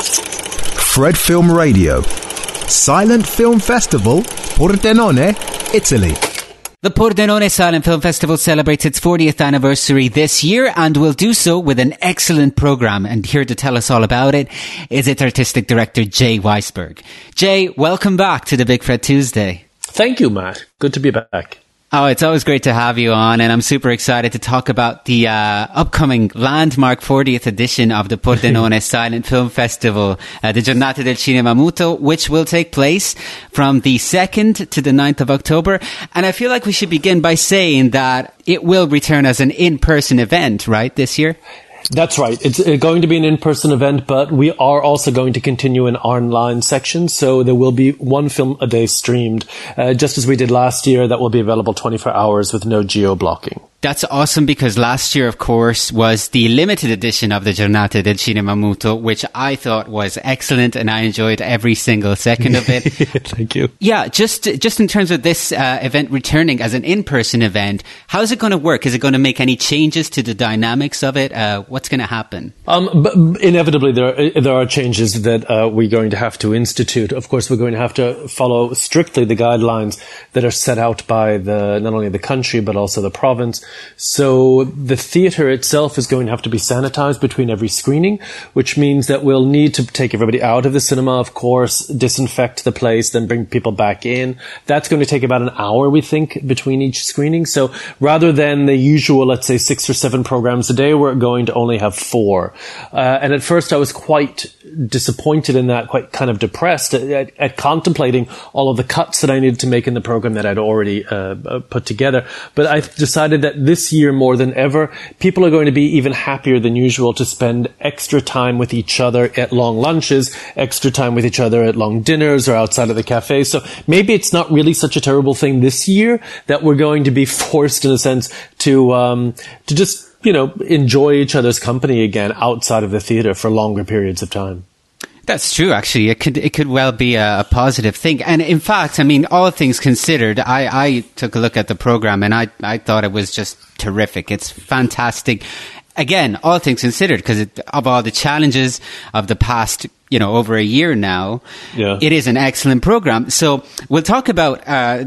Fred Film Radio. Silent Film Festival, Pordenone, Italy. The Pordenone Silent Film Festival celebrates its 40th anniversary this year and will do so with an excellent programme. And here to tell us all about it is its artistic director, Jay Weisberg. Jay, welcome back to the Big Fred Tuesday. Thank you, Matt. Good to be back. Oh, it's always great to have you on, and I'm super excited to talk about the upcoming landmark 40th edition of the Pordenone Silent Film Festival, the Giornate del Cinema Muto, which will take place from the 2nd to the 9th of October. And I feel like we should begin by saying that it will return as an in-person event, right, this year? That's right. It's going to be an in-person event, but we are also going to continue an online section. So there will be one film a day streamed, just as we did last year. That will be available 24 hours with no geo-blocking. That's awesome, because last year, of course, was the limited edition of the Giornate del Cinema Muto, which I thought was excellent, and I enjoyed every single second of it. Thank you. Yeah, just in terms of this event returning as an in-person event, how's it going to work? Is it going to make any changes to the dynamics of it? What's going to happen? But inevitably, there are changes that we're going to have to institute. Of course, we're going to have to follow strictly the guidelines that are set out by not only the country, but also the province. So the theatre itself is going to have to be sanitized between every screening, which means that we'll need to take everybody out of the cinema, of course, disinfect the place, then bring people back in. That's going to take about an hour, we think, between each screening. So rather than the usual, let's say, 6 or 7 programs a day, we're going to only have 4. And at first I was quite disappointed in that, quite kind of depressed at contemplating all of the cuts that I needed to make in the program that I'd already put together. But I decided that this year more than ever, people are going to be even happier than usual to spend extra time with each other at long lunches, extra time with each other at long dinners or outside of the cafe. So maybe it's not really such a terrible thing this year that we're going to be forced, in a sense, to just, enjoy each other's company again outside of the theatre for longer periods of time. That's true, actually. It could well be a positive thing. And in fact, I mean, all things considered, I took a look at the program and I thought it was just terrific. It's fantastic. Again, all things considered, because of all the challenges of the past, over a year now, It is an excellent program. So we'll talk about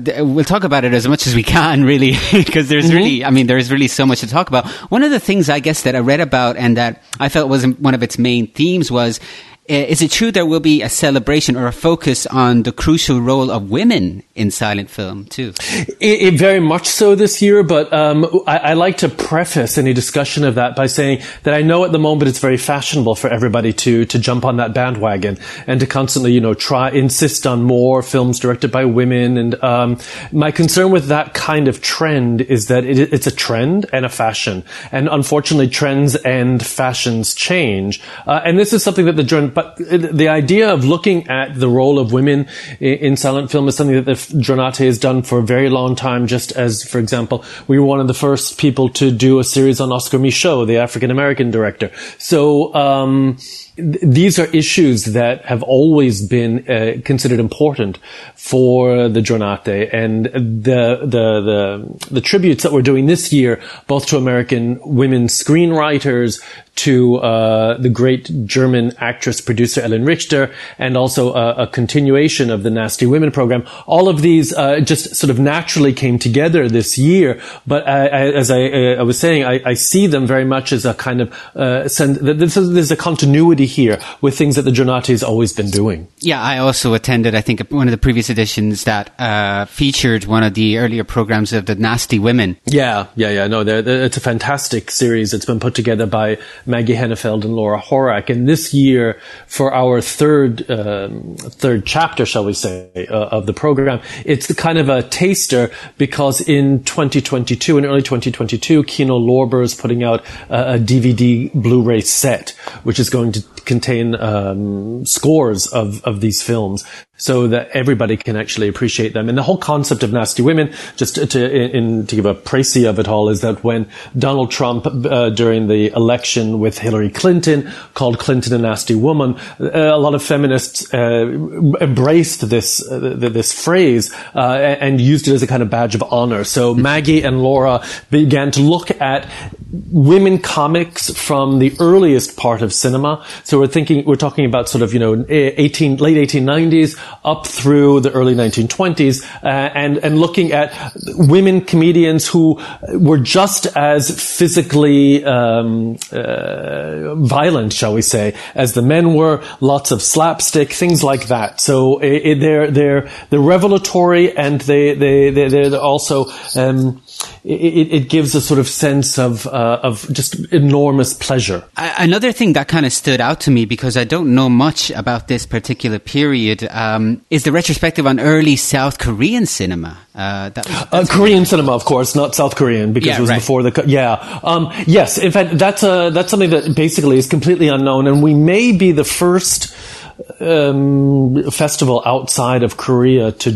it as much as we can, really, because there's really so much to talk about. One of the things, I guess, that I read about and that I felt was one of its main themes was, is it true there will be a celebration or a focus on the crucial role of women in silent film too? It very much so this year, but I like to preface any discussion of that by saying that I know at the moment it's very fashionable for everybody to jump on that bandwagon and to constantly, insist on more films directed by women. And my concern with that kind of trend is that it's a trend and a fashion. And unfortunately, trends and fashions change. And this is something that but the idea of looking at the role of women in silent film is something that the Giornate has done for a very long time, just as, for example, we were one of the first people to do a series on Oscar Michaud, the African-American director. So, these are issues that have always been considered important for the Giornate, and the tributes that we're doing this year, both to American women screenwriters, to the great German actress producer Ellen Richter, and also a continuation of the Nasty Women program. All of these just sort of naturally came together this year. But as I was saying, I see them very much as a kind of there's a continuity here with things that the Giornate has always been doing. Yeah, I also attended, I think, one of the previous editions that featured one of the earlier programs of the Nasty Women. Yeah. No, it's a fantastic series. It's been put together by Maggie Hennefeld and Laura Horak. And this year, for our third chapter, shall we say, of the program, it's kind of a taster, because in early 2022, Kino Lorber is putting out a DVD Blu-ray set, which is going to contain scores of these films. so that everybody can actually appreciate them. And the whole concept of nasty women, just to give a précis of it all, is that when Donald Trump, during the election with Hillary Clinton, called Clinton a nasty woman, a lot of feminists embraced this phrase and used it as a kind of badge of honor. So Maggie and Laura began to look at women comics from the earliest part of cinema. So we're talking about sort of, late 1890s up through the early 1920s, and looking at women comedians who were just as physically violent, shall we say, as the men were. Lots of slapstick, things like that. So they're revelatory, and they're also it gives a sort of sense of just enormous pleasure. Another thing that kind of stood out to me, because I don't know much about this particular period, is the retrospective on early South Korean cinema. Korean cinema, of course, not South Korean, because it was before the... yes, in fact, that's something that basically is completely unknown, and we may be the first festival outside of Korea to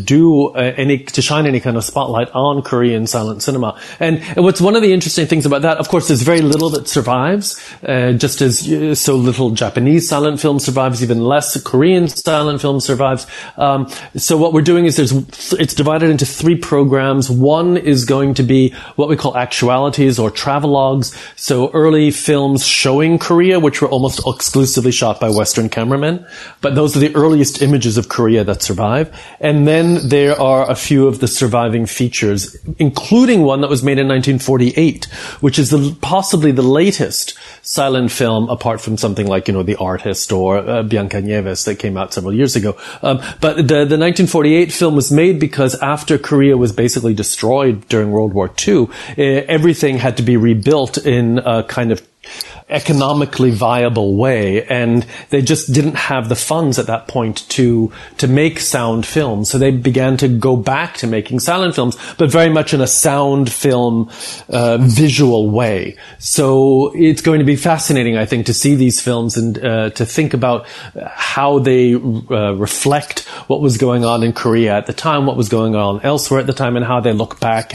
to shine any kind of spotlight on Korean silent cinema. And what's one of the interesting things about that, of course, there's very little that survives, just as so little Japanese silent film survives, even less Korean silent film survives. So what we're doing is it's divided into 3 programs. One is going to be what we call actualities or travelogues. So early films showing Korea, which were almost exclusively shot by Western cameramen. But those are the earliest images of Korea that survive. And then there are a few of the surviving features, including one that was made in 1948, which is possibly the latest silent film, apart from something like, The Artist or Bianca Nieves that came out several years ago. But the 1948 film was made because after Korea was basically destroyed during World War II, everything had to be rebuilt in a kind of economically viable way, and they just didn't have the funds at that point to make sound films. So they began to go back to making silent films, but very much in a sound film visual way. So it's going to be fascinating, I think, to see these films and to think about how they reflect what was going on in Korea at the time, what was going on elsewhere at the time, and how they look back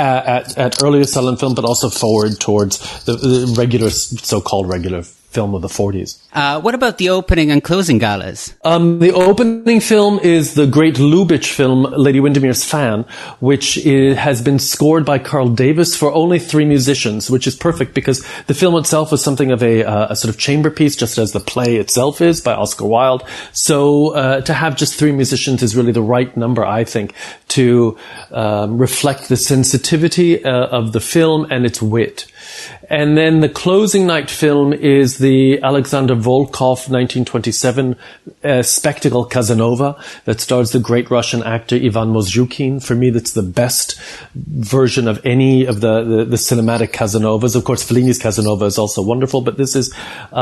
at earlier silent film, but also forward towards the regular, so-called regular film of the 40s. What about the opening and closing galas? The opening film is the great Lubitsch film, Lady Windermere's Fan, which has been scored by Carl Davis for only 3 musicians, which is perfect because the film itself was something of a sort of chamber piece, just as the play itself is by Oscar Wilde. So to have just 3 musicians is really the right number, I think, to reflect the sensitivity of the film and its wit. And then the closing night film is the Alexander Volkov 1927 spectacle Casanova that stars the great Russian actor Ivan Mozhukin. For me, that's the best version of any of the cinematic Casanovas. Of course, Fellini's Casanova is also wonderful, but this is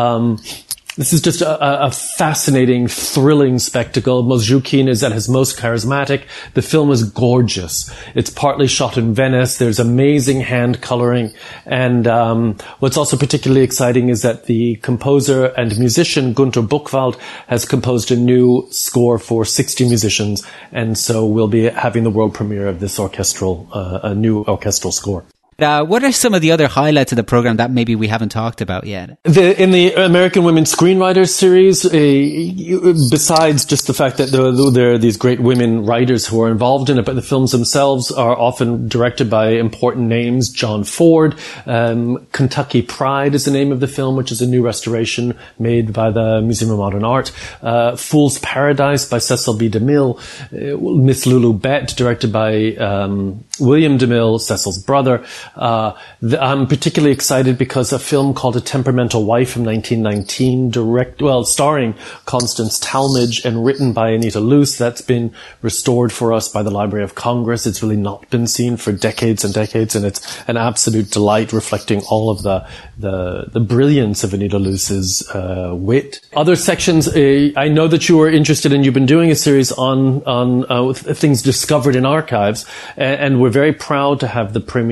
just a fascinating, thrilling spectacle. Mozhukin is at his most charismatic. The film is gorgeous. It's partly shot in Venice. There's amazing hand coloring. And what's also particularly exciting is that the composer and musician Günter Buchwald has composed a new score for 60 musicians. And so we'll be having the world premiere of this a new orchestral score. What are some of the other highlights of the program that maybe we haven't talked about yet? In the American Women Screenwriters series, besides just the fact that there are these great women writers who are involved in it, but the films themselves are often directed by important names. John Ford, Kentucky Pride is the name of the film, which is a new restoration made by the Museum of Modern Art. Fool's Paradise by Cecil B. DeMille. Miss Lulu Bett, directed by William DeMille, Cecil's brother. I'm particularly excited because a film called A Temperamental Wife from 1919, starring Constance Talmadge and written by Anita Luce, that's been restored for us by the Library of Congress. It's really not been seen for decades and decades, and it's an absolute delight, reflecting all of the brilliance of Anita Luce's wit. Other sections, I know that you are interested and you've been doing a series on things discovered in archives, and we're very proud to have the premiere of a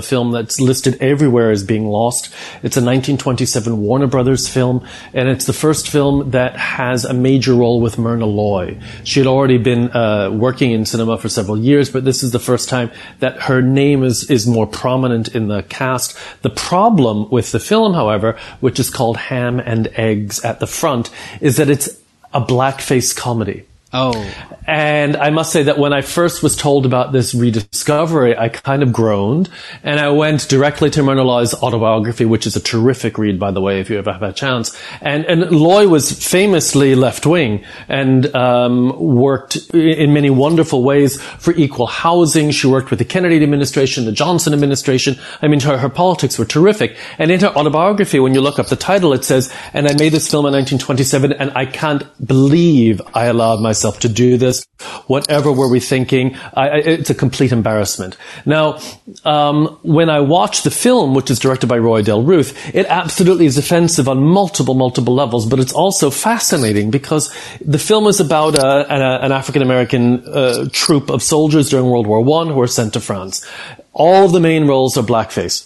film that's listed everywhere as being lost. It's a 1927 Warner Brothers film, and it's the first film that has a major role with Myrna Loy. She had already been working in cinema for several years, but this is the first time that her name is more prominent in the cast. The problem with the film, however, which is called Ham and Eggs at the front, is that it's a blackface comedy. Oh. And I must say that when I first was told about this rediscovery, I kind of groaned, and I went directly to Myrna Loy's autobiography, which is a terrific read, by the way, if you ever have a chance. And Loy was famously left-wing and worked in many wonderful ways for equal housing. She worked with the Kennedy administration, the Johnson administration. I mean, her politics were terrific. And in her autobiography, when you look up the title, it says, "And I made this film in 1927, and I can't believe I allowed myself to do this. Whatever were we thinking? It's a complete embarrassment." Now, when I watched the film, which is directed by Roy Del Ruth, it absolutely is offensive on multiple levels, but it's also fascinating because the film is about an African-American troop of soldiers during World War I who were sent to France. All of the main roles are blackface.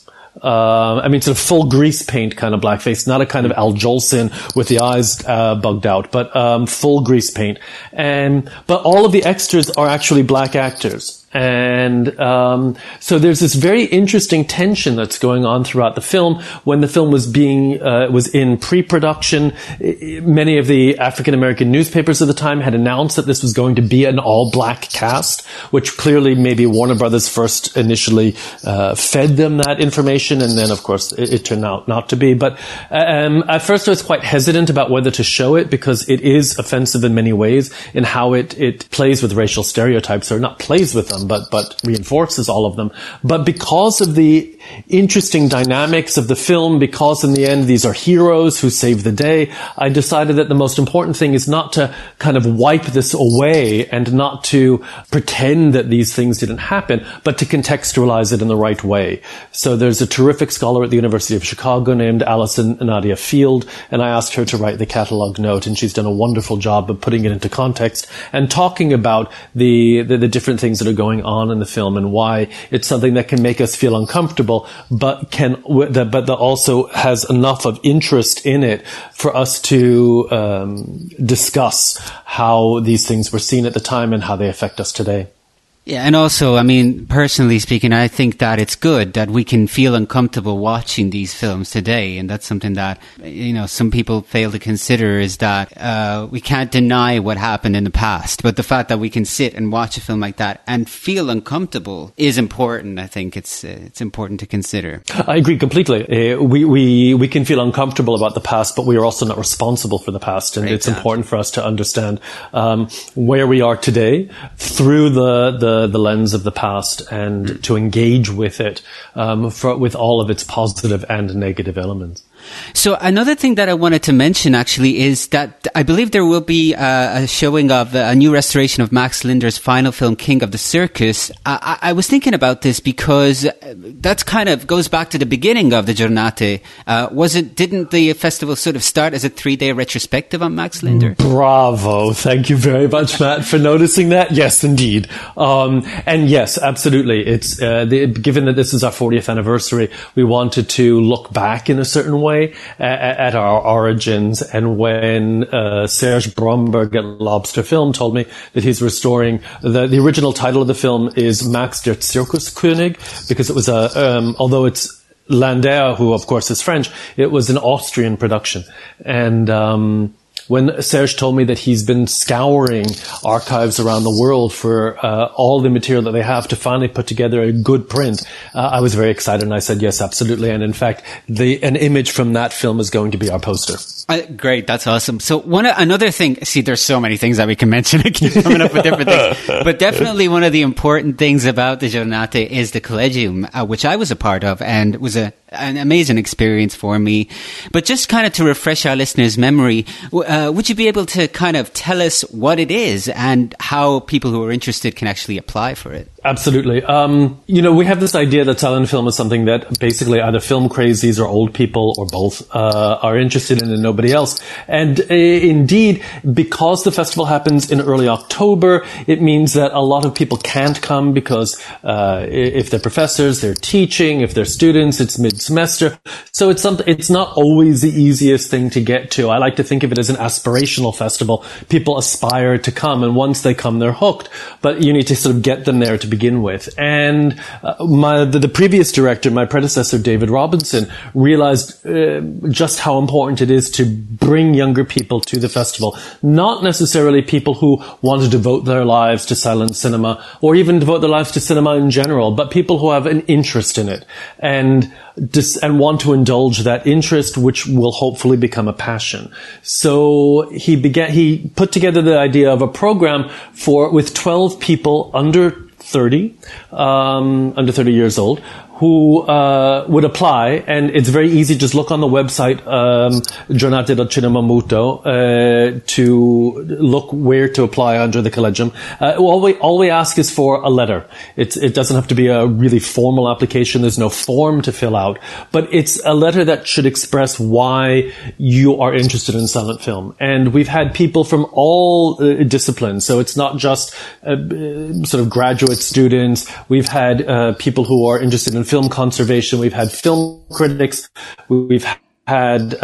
I mean, sort of full grease paint kind of blackface, not a kind of Al Jolson with the eyes bugged out, but full grease paint. But all of the extras are actually black actors. And so there's this very interesting tension that's going on throughout the film. When the film was was in pre-production, many of the African American newspapers at the time had announced that this was going to be an all-black cast, which clearly maybe Warner Brothers first initially fed them that information, and then of course it turned out not to be. But at first I was quite hesitant about whether to show it because it is offensive in many ways in how it plays with racial stereotypes, or not plays with them, but reinforces all of them. But because of the interesting dynamics of the film, because in the end these are heroes who save the day, I decided that the most important thing is not to kind of wipe this away and not to pretend that these things didn't happen, but to contextualize it in the right way. So there's a terrific scholar at the University of Chicago named Alison Nadia Field, and I asked her to write the catalog note, and she's done a wonderful job of putting it into context and talking about the different things that are going on in the film and why it's something that can make us feel uncomfortable, but that also has enough of interest in it for us to discuss how these things were seen at the time and how they affect us today. Yeah, and also, I mean, personally speaking, I think that it's good that we can feel uncomfortable watching these films today, and that's something that, you know, some people fail to consider, is that we can't deny what happened in the past, but the fact that we can sit and watch a film like that and feel uncomfortable is important. I think it's important to consider. I agree completely. We can feel uncomfortable about the past, but we are also not responsible for the past, and it's important for us to understand where we are today through the lens of the past, and to engage with it with all of its positive and negative elements. So another thing that I wanted to mention actually is that I believe there will be a showing of a new restoration of Max Linder's final film, King of the Circus. I was thinking about this because that's kind of goes back to the beginning of the Giornate. Didn't the festival sort of start as a 3-day retrospective on Max Linder? Bravo. Thank you very much, Matt, for noticing that. Yes, indeed. And yes, absolutely. It's, given that this is our 40th anniversary, we wanted to look back in a certain way at our origins. And when Serge Bromberg at Lobster Film told me that he's restoring the original title of the film is Max der Zirkuskönig, because it was although it's Landau, who of course is French, it was an Austrian production. And when Serge told me that he's been scouring archives around the world for all the material that they have to finally put together a good print, I was very excited, and I said yes, absolutely. And in fact, an image from that film is going to be our poster. Great, that's awesome. So another thing, see, there's so many things that we can mention. I keep coming up with different things, but definitely one of the important things about the Giornate is the Collegium, which I was a part of, and was an amazing experience for me. But just kind of to refresh our listeners' memory, would you be able to kind of tell us what it is and how people who are interested can actually apply for it? Absolutely. We have this idea that silent film is something that basically either film crazies or old people or both are interested in, and nobody everybody else. And indeed, because the festival happens in early October, it means that a lot of people can't come because if they're professors, they're teaching. If they're students, it's mid-semester. So it's not always the easiest thing to get to. I like to think of it as an aspirational festival. People aspire to come, and once they come, they're hooked. But you need to sort of get them there to begin with. And the previous director, my predecessor, David Robinson, realized just how important it is to bring younger people to the festival. Not necessarily people who want to devote their lives to silent cinema or even devote their lives to cinema in general, but people who have an interest in it and want to indulge that interest, which will hopefully become a passion. So he put together the idea of a program with 12 people under 30 years old, who would apply, and it's very easy. Just look on the website Giornate del Cinema Muto to look where to apply under the Collegium. All we ask is for a letter. It doesn't have to be a really formal application. There's no form to fill out, but it's a letter that should express why you are interested in silent film. And we've had people from all disciplines, so it's not just sort of graduate students. We've had people who are interested in film conservation. We've had film critics. We've had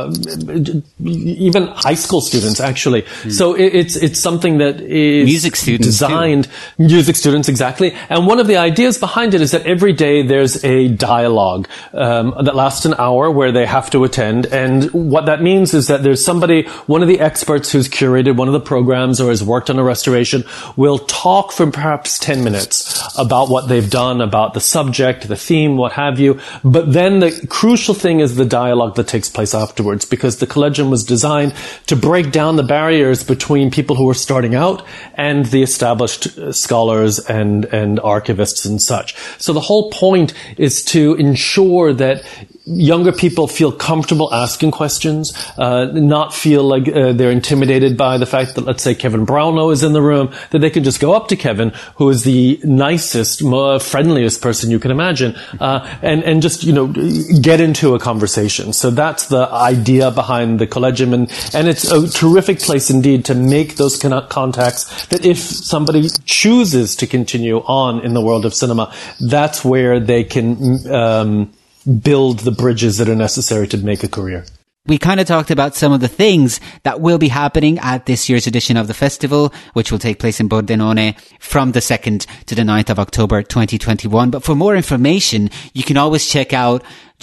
even high school students, actually. So it's something that is music students designed. Music students, exactly. And one of the ideas behind it is that every day there's a dialogue that lasts an hour where they have to attend. And what that means is that there's one of the experts who's curated one of the programs or has worked on a restoration, will talk for perhaps 10 minutes about what they've done, about the subject, the theme, what have you. But then the crucial thing is the dialogue that takes place afterwards, because the Collegium was designed to break down the barriers between people who are starting out and the established scholars and archivists and such. So the whole point is to ensure that younger people feel comfortable asking questions, not feel like they're intimidated by the fact that, let's say, Kevin Brownlow is in the room, that they can just go up to Kevin, who is the nicest, friendliest person you can imagine, and just, get into a conversation. So that's the idea behind the Collegium, and it's a terrific place indeed to make those contacts, that if somebody chooses to continue on in the world of cinema, that's where they can build the bridges that are necessary to make a career. We kind of talked about some of the things that will be happening at this year's edition of the festival, which will take place in Pordenone from the 2nd to the 9th of October 2021. But for more information, you can always check out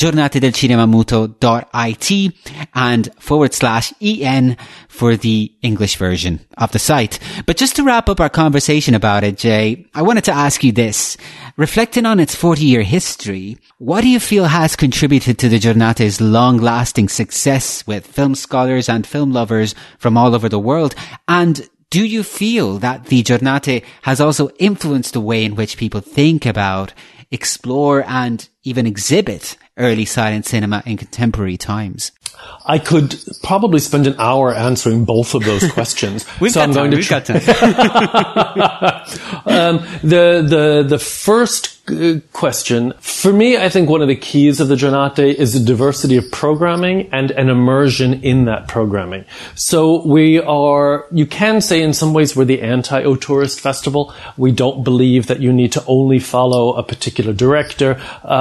giornatedelcinemamuto.it and /EN for the English version of the site. But just to wrap up our conversation about it, Jay, I wanted to ask you this. Reflecting on its 40-year history, what do you feel has contributed to the Giornate's long-lasting success with film scholars and film lovers from all over the world? And do you feel that the Giornate has also influenced the way in which people think about, explore, and even exhibit early silent cinema in contemporary times? I could probably spend an hour answering both of those questions. We've got time. The first question, for me, I think one of the keys of the Giornate is the diversity of programming and an immersion in that programming. So you can say in some ways we're the anti-auteurist festival. We don't believe that you need to only follow a particular director.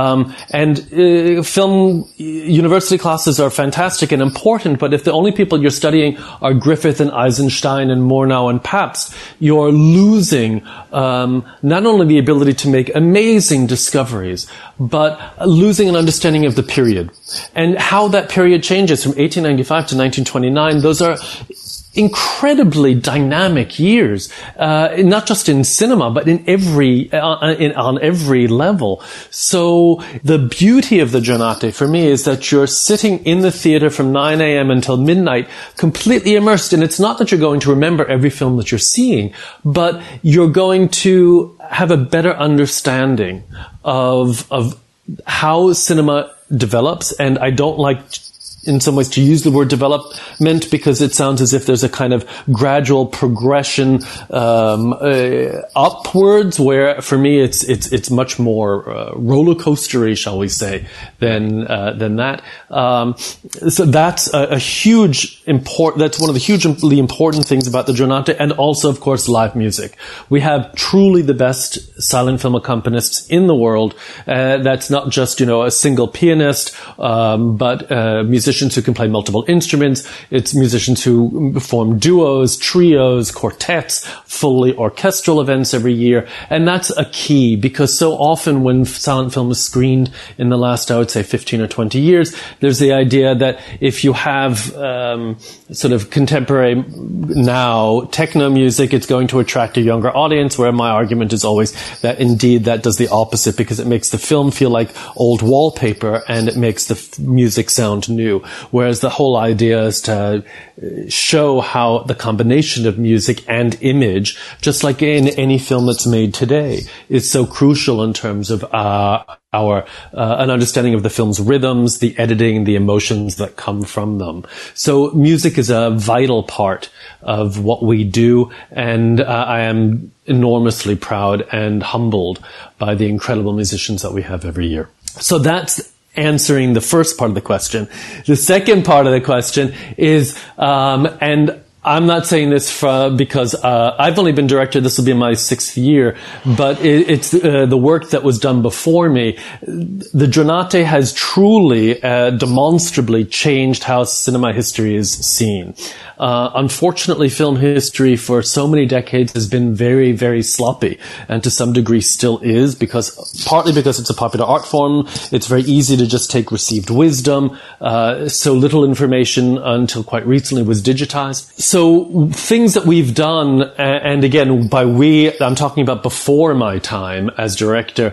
Film university classes are fantastic and important, but if the only people you're studying are Griffith and Eisenstein and Murnau and Pabst, you're losing not only the ability to make amazing discoveries, but losing an understanding of the period and how that period changes from 1895 to 1929. Those are incredibly dynamic years, not just in cinema, but in on every level. So the beauty of the Giornate for me is that you're sitting in the theater from 9 a.m. until midnight, completely immersed. And it's not that you're going to remember every film that you're seeing, but you're going to have a better understanding of how cinema develops. And I don't like, in some ways, to use the word development because it sounds as if there's a kind of gradual progression upwards, where for me it's much more roller coastery, shall we say, than that. So that's that's one of the hugely important things about the Giornate, and also, of course, live music. We have truly the best silent film accompanists in the world. That's not just, a single pianist, but musicians who can play multiple instruments. It's musicians who form duos, trios, quartets, fully orchestral events every year. And that's a key, because so often when silent film is screened in the last, I would say, 15 or 20 years, there's the idea that if you have sort of contemporary now techno music, it's going to attract a younger audience, where my argument is always that indeed that does the opposite, because it makes the film feel like old wallpaper and it makes the music sound new. Whereas the whole idea is to show how the combination of music and image, just like in any film that's made today, is so crucial in terms of an understanding of the film's rhythms, the editing, the emotions that come from them. So music is a vital part of what we do, and I am enormously proud and humbled by the incredible musicians that we have every year. So that's answering the first part of the question. The second part of the question is, and I'm not saying this because I've only been director. This will be my 6th year, but it's the work that was done before me. The Giornate has truly, demonstrably changed how cinema history is seen. Unfortunately, film history for so many decades has been very, very sloppy, and to some degree still is, partly because it's a popular art form. It's very easy to just take received wisdom. So little information until quite recently was digitized. So things that we've done, and again, by we, I'm talking about before my time as director,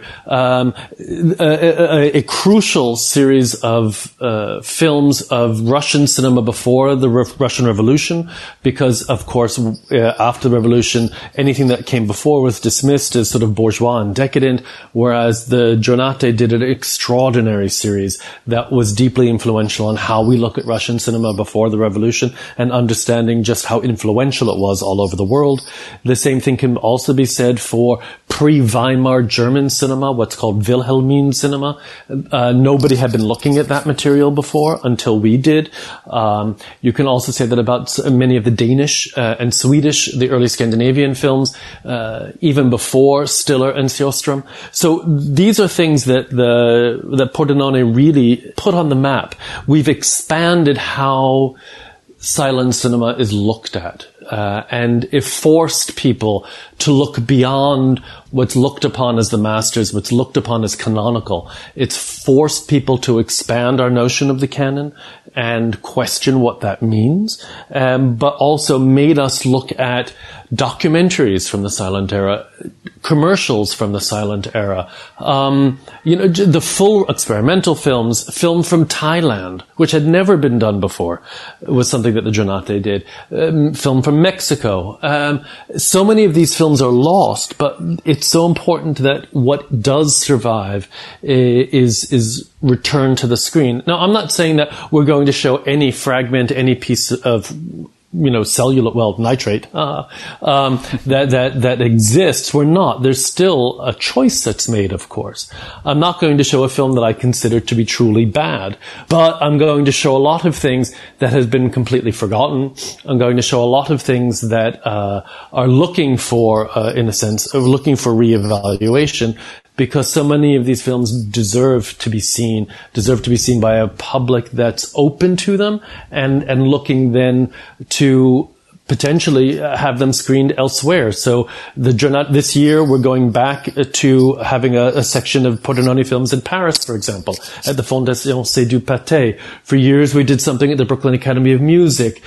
a crucial series of films of Russian cinema before the Russian Revolution, because, of course, after the revolution, anything that came before was dismissed as sort of bourgeois and decadent, whereas the Giornate did an extraordinary series that was deeply influential on how we look at Russian cinema before the revolution, and understanding just how influential it was all over the world. The same thing can also be said for pre-Weimar German cinema, what's called Wilhelmine cinema. Nobody had been looking at that material before until we did. You can also say that about many of the Danish and Swedish, the early Scandinavian films, even before Stiller and Sjöström. So these are things that Pordenone really put on the map. We've expanded how silent cinema is looked at. And it forced people to look beyond what's looked upon as the masters, what's looked upon as canonical. It's forced people to expand our notion of the canon and question what that means, but also made us look at documentaries from the silent era, commercials from the silent era, the full experimental films, film from Thailand, which had never been done before, was something that the Giornate did, film from Mexico. So many of these films are lost, but it's so important that what does survive is returned to the screen. Now, I'm not saying that we're going to show any fragment, any piece of nitrate, that exists. We're not. There's still a choice that's made, of course. I'm not going to show a film that I consider to be truly bad, but I'm going to show a lot of things that has been completely forgotten. I'm going to show a lot of things that, are looking for, in a sense, looking for reevaluation, because so many of these films deserve to be seen by a public that's open to them and looking then to potentially have them screened elsewhere. So this year we're going back to having a section of Pordenone films in Paris, for example, at the Fondation C'est du Pâté. For years we did something at the Brooklyn Academy of Music.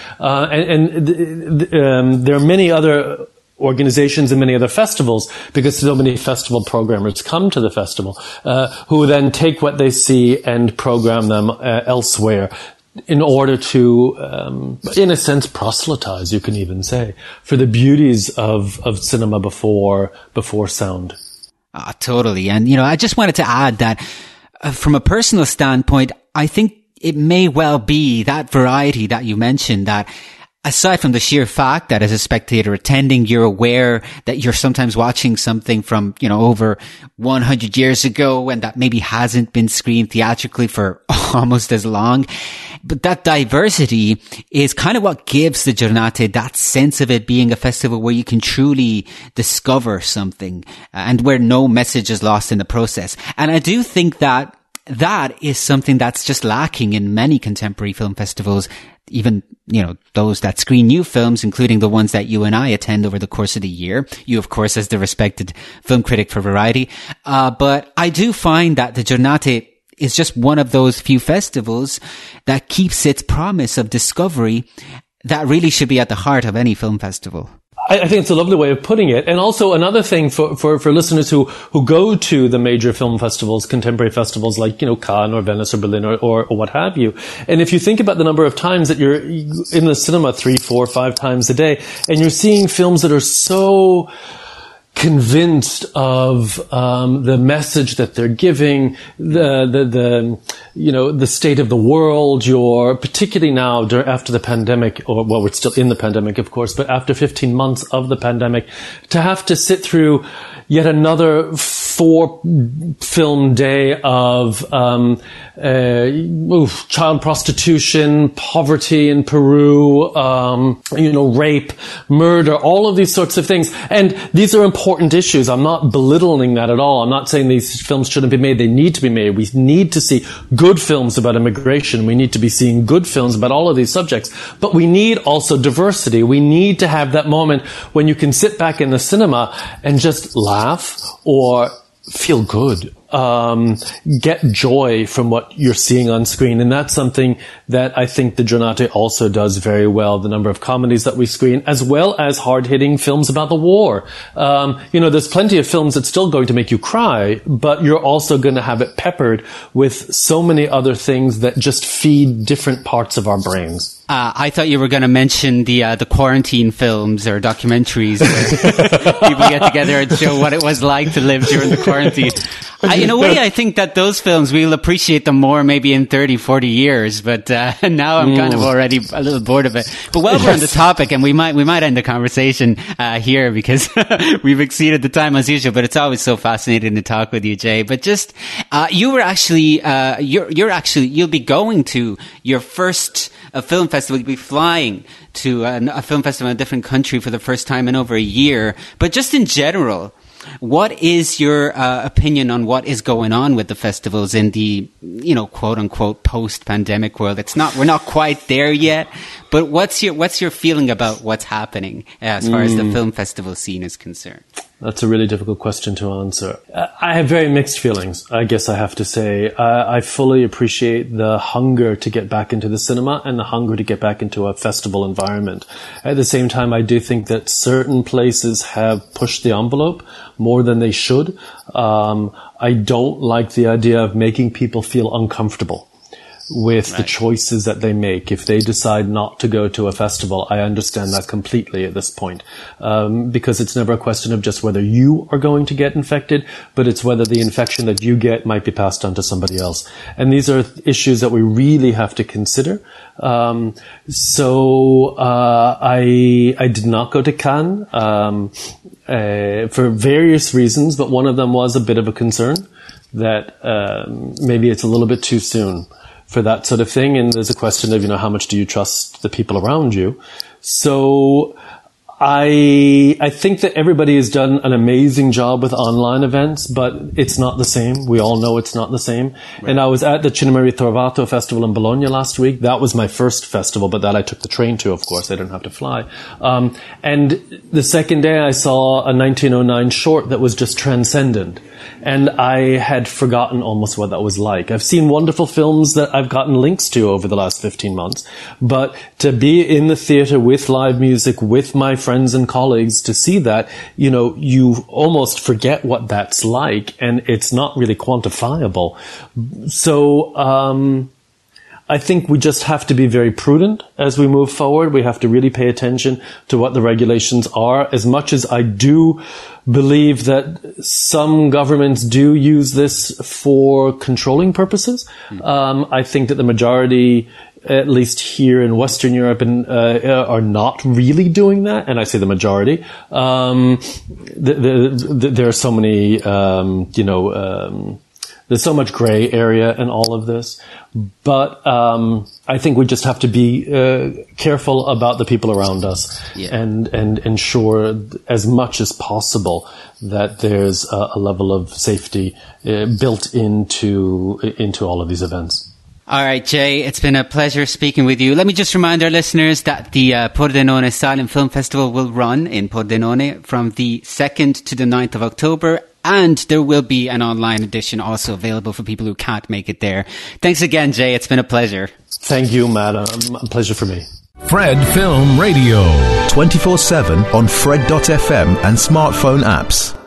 There are many other organizations and many other festivals, because so many festival programmers come to the festival, who then take what they see and program them elsewhere in order to, in a sense, proselytize, you can even say, for the beauties of cinema before sound. Totally. And, I just wanted to add that from a personal standpoint, I think it may well be that variety that you mentioned, that aside from the sheer fact that as a spectator attending, you're aware that you're sometimes watching something from, over 100 years ago and that maybe hasn't been screened theatrically for almost as long. But that diversity is kind of what gives the Giornate that sense of it being a festival where you can truly discover something and where no message is lost in the process. And I do think that is something that's just lacking in many contemporary film festivals, even, those that screen new films, including the ones that you and I attend over the course of the year. You, of course, as the respected film critic for Variety. But I do find that the Giornate is just one of those few festivals that keeps its promise of discovery that really should be at the heart of any film festival. I think it's a lovely way of putting it. And also another thing for listeners who go to the major film festivals, contemporary festivals like, Cannes or Venice or Berlin or what have you. And if you think about the number of times that you're in the cinema 3, 4, 5 times a day, and you're seeing films that are so convinced of the message that they're giving, the state of the world. You're particularly now after the pandemic, we're still in the pandemic, of course, but after 15 months of the pandemic, to have to sit through yet another 4-film day of child prostitution, poverty in Peru, rape, murder, all of these sorts of things. And these are important issues. I'm not belittling that at all. I'm not saying these films shouldn't be made. They need to be made. We need to see good films about immigration. We need to be seeing good films about all of these subjects. But we need also diversity. We need to have that moment when you can sit back in the cinema and just laugh or feel good. Get joy from what you're seeing on screen. And that's something that I think the Giornate also does very well. The number of comedies that we screen, as well as hard-hitting films about the war. There's plenty of films that's still going to make you cry, but you're also going to have it peppered with so many other things that just feed different parts of our brains. I thought you were going to mention the quarantine films or documentaries where people get together and show what it was like to live during the quarantine. In a way, I think that those films, we'll appreciate them more maybe in 30, 40 years, but now I'm kind of already a little bored of it. But while we're on the topic, and we might end the conversation here because we've exceeded the time as usual, but it's always so fascinating to talk with you, Jay. But just, you were actually, you'll be going to your first film festival. You'll be flying to a film festival in a different country for the first time in over a year. But just in general, what is your opinion on what is going on with the festivals in the, quote unquote post-pandemic world? We're not quite there yet, but what's your feeling about what's happening as far as the film festival scene is concerned? That's a really difficult question to answer. I have very mixed feelings, I guess I have to say. I fully appreciate the hunger to get back into the cinema and the hunger to get back into a festival environment. At the same time, I do think that certain places have pushed the envelope more than they should. I don't like the idea of making people feel uncomfortable with the choices that they make. If they decide not to go to a festival, I understand that completely at this point. Because it's never a question of just whether you are going to get infected, but it's whether the infection that you get might be passed on to somebody else. And these are issues that we really have to consider. I did not go to Cannes, for various reasons, but one of them was a bit of a concern that, maybe it's a little bit too soon for that sort of thing. And there's a question of, how much do you trust the people around you? So I think that everybody has done an amazing job with online events, but it's not the same. We all know it's not the same. Right. And I was at the Cinema Ritrovato festival in Bologna last week. That was my first festival, but that I took the train to, of course. I didn't have to fly. And the second day I saw a 1909 short that was just transcendent. And I had forgotten almost what that was like. I've seen wonderful films that I've gotten links to over the last 15 months. But to be in the theater with live music, with my friends and colleagues, to see that, you almost forget what that's like. And it's not really quantifiable. So, I think we just have to be very prudent as we move forward. We have to really pay attention to what the regulations are. As much as I do believe that some governments do use this for controlling purposes, I think that the majority at least here in Western Europe, and are not really doing that. And I say the majority. There are so many, there's so much gray area in all of this. But I think we just have to be careful about the people around us, and ensure as much as possible that there's a level of safety built into all of these events. All right, Jay, it's been a pleasure speaking with you. Let me just remind our listeners that the Pordenone Silent Film Festival will run in Pordenone from the 2nd to the 9th of October. And there will be an online edition also available for people who can't make it there. Thanks again, Jay. It's been a pleasure. Thank you, Matt. A pleasure for me. Fred Film Radio. 24/7 on Fred.fm and smartphone apps.